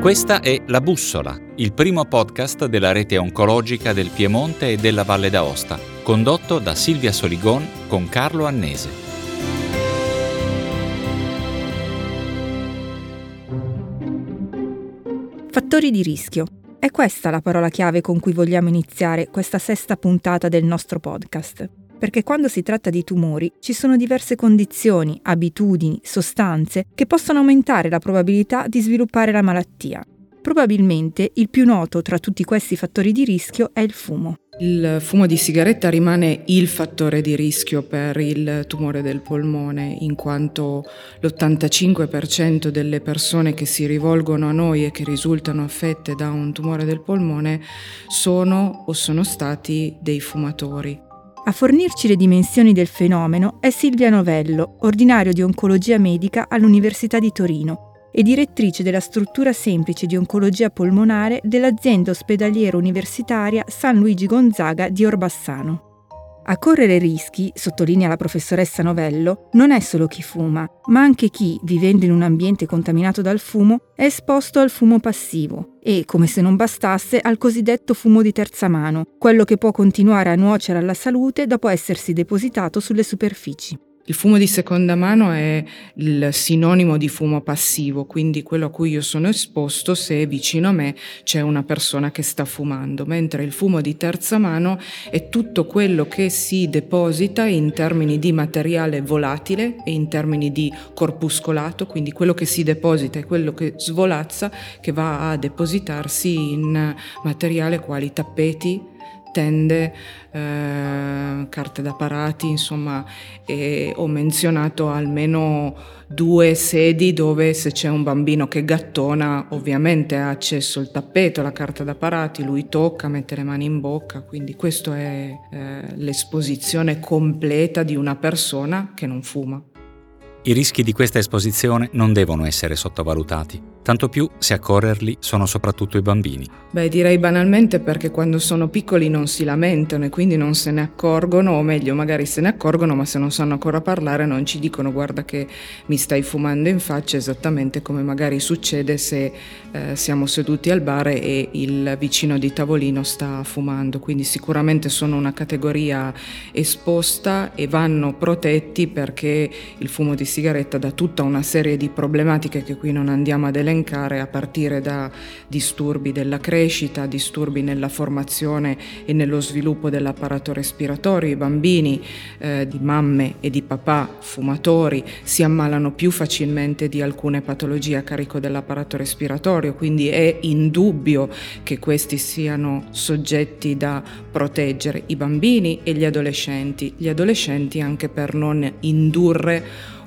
Questa è La Bussola, il primo podcast della rete oncologica del Piemonte e della Valle d'Aosta, condotto da Silvia Soligon con Carlo Annese. Fattori di rischio. È questa la parola chiave con cui vogliamo iniziare questa sesta puntata del nostro podcast. Perché quando si tratta di tumori ci sono diverse condizioni, abitudini, sostanze che possono aumentare la probabilità di sviluppare la malattia. Probabilmente il più noto tra tutti questi fattori di rischio è il fumo. Il fumo di sigaretta rimane il fattore di rischio per il tumore del polmone, in quanto l'85% delle persone che si rivolgono a noi e che risultano affette da un tumore del polmone sono o sono stati dei fumatori. A fornirci le dimensioni del fenomeno è Silvia Novello, ordinario di oncologia medica all'Università di Torino e direttrice della struttura semplice di oncologia polmonare dell'azienda ospedaliera universitaria San Luigi Gonzaga di Orbassano. A correre rischi, sottolinea la professoressa Novello, non è solo chi fuma, ma anche chi, vivendo in un ambiente contaminato dal fumo, è esposto al fumo passivo e, come se non bastasse, al cosiddetto fumo di terza mano, quello che può continuare a nuocere alla salute dopo essersi depositato sulle superfici. Il fumo di seconda mano è il sinonimo di fumo passivo, quindi quello a cui io sono esposto se vicino a me c'è una persona che sta fumando, mentre il fumo di terza mano è tutto quello che si deposita in termini di materiale volatile e in termini di corpuscolato, quindi quello che si deposita e quello che svolazza, che va a depositarsi in materiale quali tappeti, tende, carte da parati, insomma, e ho menzionato almeno 2 sedi dove se c'è un bambino che gattona ovviamente ha accesso il tappeto, la carta da parati, lui tocca, mette le mani in bocca, quindi questo è l'esposizione completa di una persona che non fuma. I rischi di questa esposizione non devono essere sottovalutati, tanto più se a correrli sono soprattutto i bambini. Direi banalmente perché quando sono piccoli non si lamentano e quindi non se ne accorgono, o meglio magari se ne accorgono ma se non sanno ancora parlare non ci dicono guarda che mi stai fumando in faccia, esattamente come magari succede se siamo seduti al bar e il vicino di tavolino sta fumando, quindi sicuramente sono una categoria esposta e vanno protetti perché il fumo di sigaretta dà tutta una serie di problematiche che qui non andiamo ad elencare, a partire da disturbi della crescita, disturbi nella formazione e nello sviluppo dell'apparato respiratorio. I bambini di mamme e di papà fumatori si ammalano più facilmente di alcune patologie a carico dell'apparato respiratorio, quindi è indubbio che questi siano soggetti da proteggere, i bambini e gli adolescenti anche per non indurre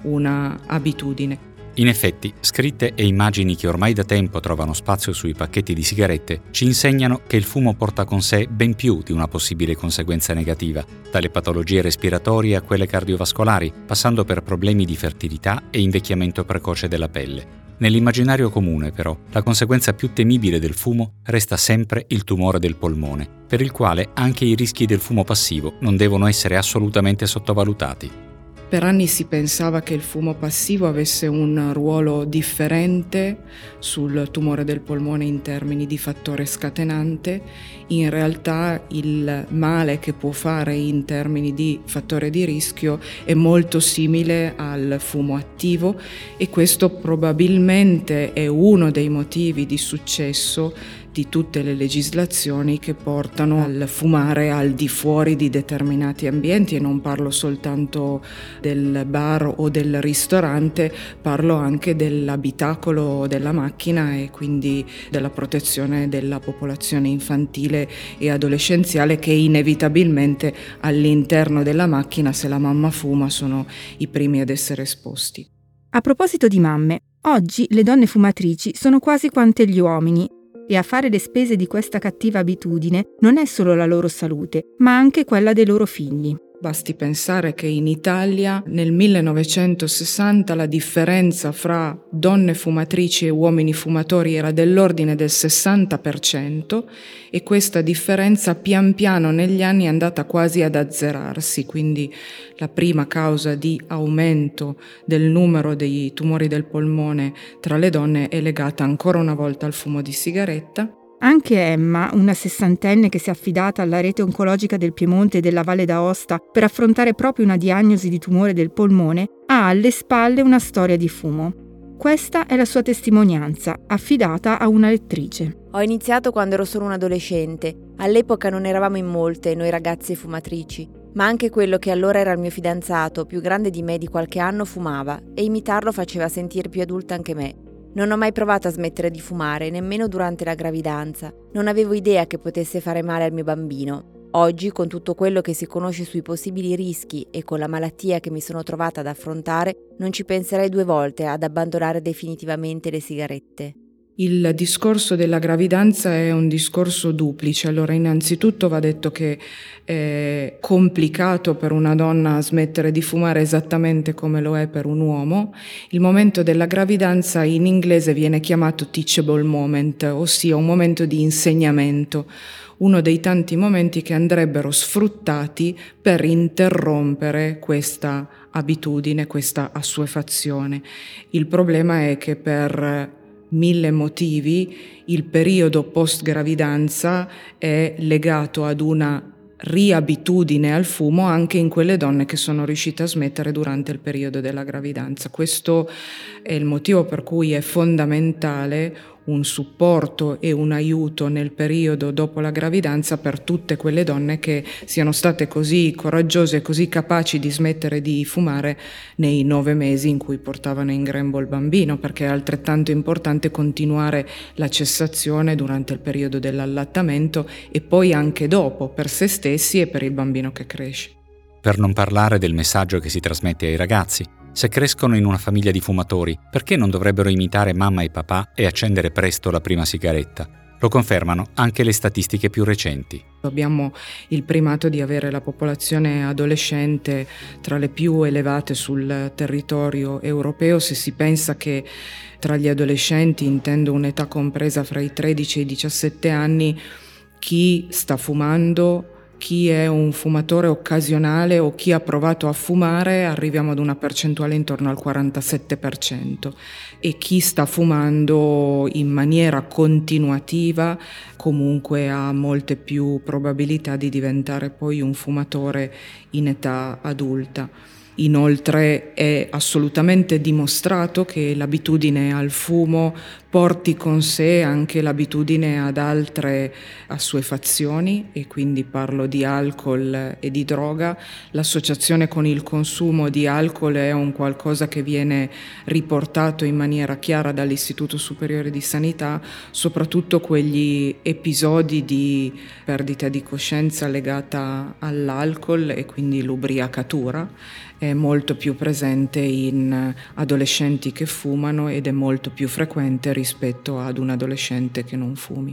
una abitudine. In effetti, scritte e immagini che ormai da tempo trovano spazio sui pacchetti di sigarette ci insegnano che il fumo porta con sé ben più di una possibile conseguenza negativa, dalle patologie respiratorie a quelle cardiovascolari, passando per problemi di fertilità e invecchiamento precoce della pelle. Nell'immaginario comune, però, la conseguenza più temibile del fumo resta sempre il tumore del polmone, per il quale anche i rischi del fumo passivo non devono essere assolutamente sottovalutati. Per anni si pensava che il fumo passivo avesse un ruolo differente sul tumore del polmone in termini di fattore scatenante. In realtà il male che può fare in termini di fattore di rischio è molto simile al fumo attivo e questo probabilmente è uno dei motivi di successo di tutte le legislazioni che portano al fumare al di fuori di determinati ambienti, e non parlo soltanto del bar o del ristorante, parlo anche dell'abitacolo o della macchina e quindi della protezione della popolazione infantile e adolescenziale che inevitabilmente all'interno della macchina, se la mamma fuma, sono i primi ad essere esposti. A proposito di mamme, oggi le donne fumatrici sono quasi quante gli uomini e a fare le spese di questa cattiva abitudine non è solo la loro salute, ma anche quella dei loro figli. Basti pensare che in Italia nel 1960 la differenza fra donne fumatrici e uomini fumatori era dell'ordine del 60% e questa differenza pian piano negli anni è andata quasi ad azzerarsi, quindi la prima causa di aumento del numero dei tumori del polmone tra le donne è legata ancora una volta al fumo di sigaretta. Anche Emma, una sessantenne che si è affidata alla rete oncologica del Piemonte e della Valle d'Aosta per affrontare proprio una diagnosi di tumore del polmone, ha alle spalle una storia di fumo. Questa è la sua testimonianza, affidata a una lettrice. Ho iniziato quando ero solo un adolescente. All'epoca non eravamo in molte, noi ragazze fumatrici, ma anche quello che allora era il mio fidanzato, più grande di me di qualche anno, fumava e imitarlo faceva sentire più adulta anche me. Non ho mai provato a smettere di fumare, nemmeno durante la gravidanza. Non avevo idea che potesse fare male al mio bambino. Oggi, con tutto quello che si conosce sui possibili rischi e con la malattia che mi sono trovata ad affrontare, non ci penserei 2 volte ad abbandonare definitivamente le sigarette. Il discorso della gravidanza è un discorso duplice. Allora, innanzitutto va detto che è complicato per una donna smettere di fumare esattamente come lo è per un uomo. Il momento della gravidanza in inglese viene chiamato teachable moment, ossia un momento di insegnamento, uno dei tanti momenti che andrebbero sfruttati per interrompere questa abitudine, questa assuefazione. Il problema è che per 1000 motivi il periodo post gravidanza è legato ad una riabitudine al fumo anche in quelle donne che sono riuscite a smettere durante il periodo della gravidanza. Questo è il motivo per cui è fondamentale un supporto e un aiuto nel periodo dopo la gravidanza per tutte quelle donne che siano state così coraggiose e così capaci di smettere di fumare nei 9 mesi in cui portavano in grembo il bambino, perché è altrettanto importante continuare la cessazione durante il periodo dell'allattamento e poi anche dopo, per se stessi e per il bambino che cresce. Per non parlare del messaggio che si trasmette ai ragazzi. Se crescono in una famiglia di fumatori, perché non dovrebbero imitare mamma e papà e accendere presto la prima sigaretta? Lo confermano anche le statistiche più recenti. Abbiamo il primato di avere la popolazione adolescente tra le più elevate sul territorio europeo. Se si pensa che tra gli adolescenti, intendo un'età compresa fra i 13 e i 17 anni, chi sta fumando, chi è un fumatore occasionale o chi ha provato a fumare, arriviamo ad una percentuale intorno al 47%, e chi sta fumando in maniera continuativa comunque ha molte più probabilità di diventare poi un fumatore in età adulta. Inoltre è assolutamente dimostrato che l'abitudine al fumo porti con sé anche l'abitudine ad altre assuefazioni, e quindi parlo di alcol e di droga. L'associazione con il consumo di alcol è un qualcosa che viene riportato in maniera chiara dall'Istituto Superiore di Sanità, soprattutto quegli episodi di perdita di coscienza legata all'alcol e quindi l'ubriacatura. È molto più presente in adolescenti che fumano ed è molto più frequente rispetto ad un adolescente che non fumi.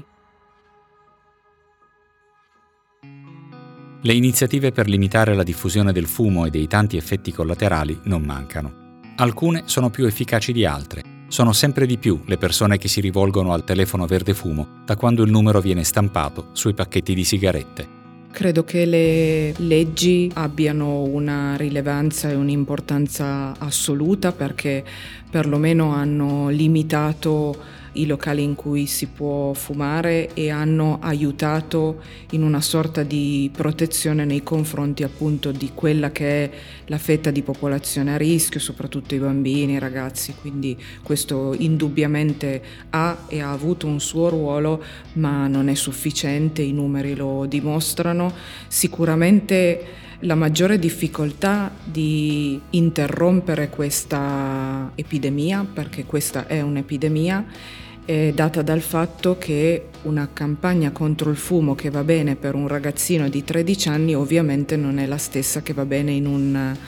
Le iniziative per limitare la diffusione del fumo e dei tanti effetti collaterali non mancano. Alcune sono più efficaci di altre. Sono sempre di più le persone che si rivolgono al telefono verde fumo da quando il numero viene stampato sui pacchetti di sigarette. Credo che le leggi abbiano una rilevanza e un'importanza assoluta, perché perlomeno hanno limitato i locali in cui si può fumare e hanno aiutato in una sorta di protezione nei confronti appunto di quella che è la fetta di popolazione a rischio, soprattutto i bambini, i ragazzi. Quindi questo indubbiamente ha e ha avuto un suo ruolo, ma non è sufficiente, i numeri lo dimostrano. Sicuramente la maggiore difficoltà di interrompere questa epidemia, perché questa è un'epidemia, è data dal fatto che una campagna contro il fumo che va bene per un ragazzino di 13 anni ovviamente non è la stessa che va bene in un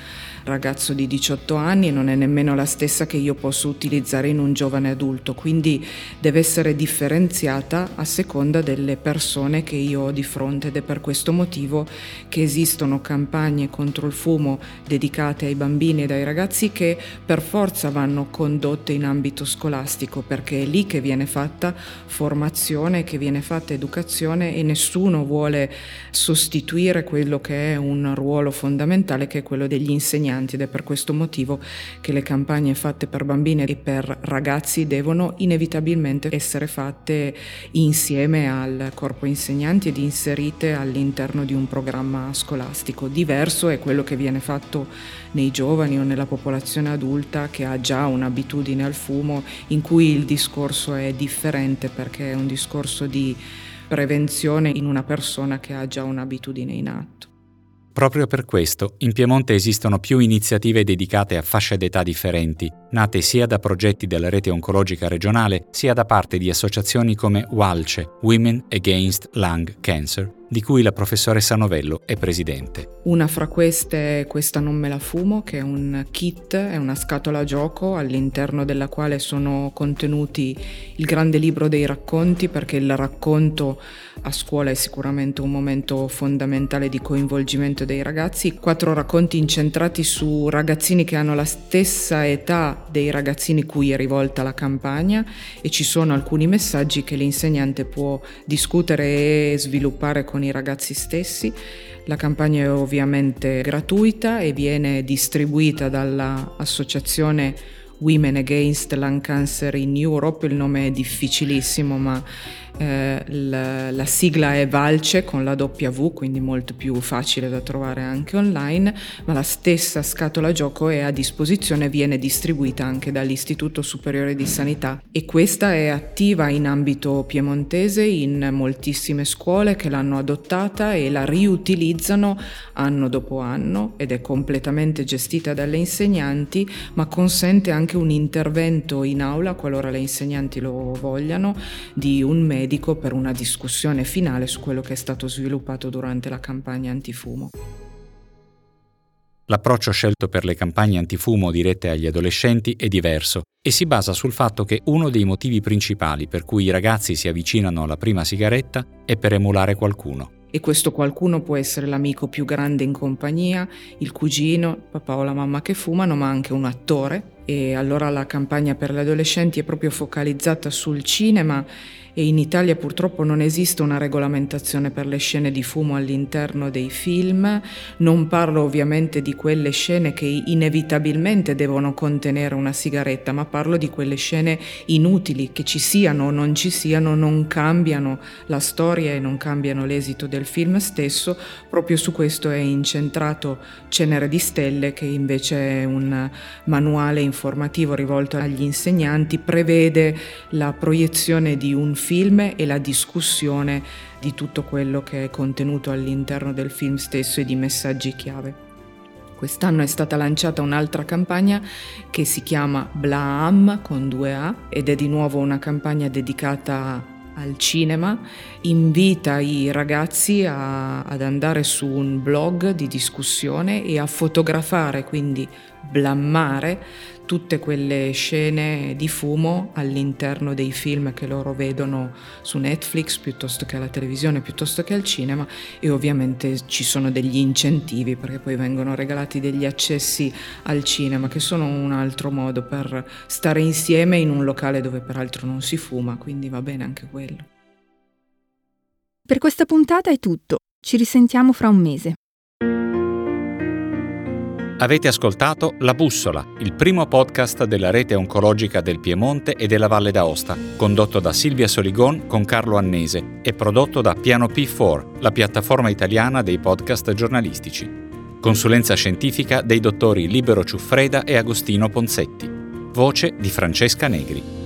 ragazzo di 18 anni non è nemmeno la stessa che io posso utilizzare in un giovane adulto, quindi deve essere differenziata a seconda delle persone che io ho di fronte, ed è per questo motivo che esistono campagne contro il fumo dedicate ai bambini ed ai ragazzi che per forza vanno condotte in ambito scolastico, perché è lì che viene fatta formazione, che viene fatta educazione, e nessuno vuole sostituire quello che è un ruolo fondamentale, che è quello degli insegnanti, ed è per questo motivo che le campagne fatte per bambini e per ragazzi devono inevitabilmente essere fatte insieme al corpo insegnanti ed inserite all'interno di un programma scolastico. Diverso è quello che viene fatto nei giovani o nella popolazione adulta che ha già un'abitudine al fumo, in cui il discorso è differente perché è un discorso di prevenzione in una persona che ha già un'abitudine in atto. Proprio per questo, in Piemonte esistono più iniziative dedicate a fasce d'età differenti, nate sia da progetti della rete oncologica regionale, sia da parte di associazioni come WALCE, Women Against Lung Cancer, di cui la professoressa Novello è presidente. Una fra queste è Questa non me la fumo, che è un kit, è una scatola a gioco all'interno della quale sono contenuti il grande libro dei racconti, perché il racconto a scuola è sicuramente un momento fondamentale di coinvolgimento dei ragazzi. 4 racconti incentrati su ragazzini che hanno la stessa età dei ragazzini cui è rivolta la campagna, e ci sono alcuni messaggi che l'insegnante può discutere e sviluppare con i ragazzi stessi. La campagna è ovviamente gratuita e viene distribuita dall'associazione Women Against Lung Cancer in Europe. Il nome è difficilissimo, ma la sigla è WALCE con la W, quindi molto più facile da trovare anche online, ma la stessa scatola gioco è a disposizione, viene distribuita anche dall'Istituto Superiore di Sanità, e questa è attiva in ambito piemontese in moltissime scuole che l'hanno adottata e la riutilizzano anno dopo anno, ed è completamente gestita dalle insegnanti, ma consente anche un intervento in aula, qualora le insegnanti lo vogliano, di un medico per una discussione finale su quello che è stato sviluppato durante la campagna antifumo. L'approccio scelto per le campagne antifumo dirette agli adolescenti è diverso e si basa sul fatto che uno dei motivi principali per cui i ragazzi si avvicinano alla prima sigaretta è per emulare qualcuno. E questo qualcuno può essere l'amico più grande in compagnia, il cugino, il papà o la mamma che fumano, ma anche un attore. E allora la campagna per gli adolescenti è proprio focalizzata sul cinema, e in Italia purtroppo non esiste una regolamentazione per le scene di fumo all'interno dei film. Non parlo ovviamente di quelle scene che inevitabilmente devono contenere una sigaretta, ma parlo di quelle scene inutili, che ci siano o non ci siano, non cambiano la storia e non cambiano l'esito del film stesso. Proprio su questo è incentrato Cenere di Stelle, che invece è un manuale informativo rivolto agli insegnanti, prevede la proiezione di un film e la discussione di tutto quello che è contenuto all'interno del film stesso e di messaggi chiave. Quest'anno è stata lanciata un'altra campagna che si chiama Blaam con 2 A, ed è di nuovo una campagna dedicata al cinema. Invita i ragazzi ad andare su un blog di discussione e a fotografare, quindi blammare, tutte quelle scene di fumo all'interno dei film che loro vedono su Netflix, piuttosto che alla televisione, piuttosto che al cinema. E ovviamente ci sono degli incentivi, perché poi vengono regalati degli accessi al cinema, che sono un altro modo per stare insieme in un locale dove peraltro non si fuma, quindi va bene anche quello. Per questa puntata è tutto. Ci risentiamo fra un mese. Avete ascoltato La Bussola, il primo podcast della rete oncologica del Piemonte e della Valle d'Aosta, condotto da Silvia Soligon con Carlo Annese e prodotto da Piano P4, la piattaforma italiana dei podcast giornalistici. Consulenza scientifica dei dottori Libero Ciuffreda e Agostino Ponzetti. Voce di Francesca Negri.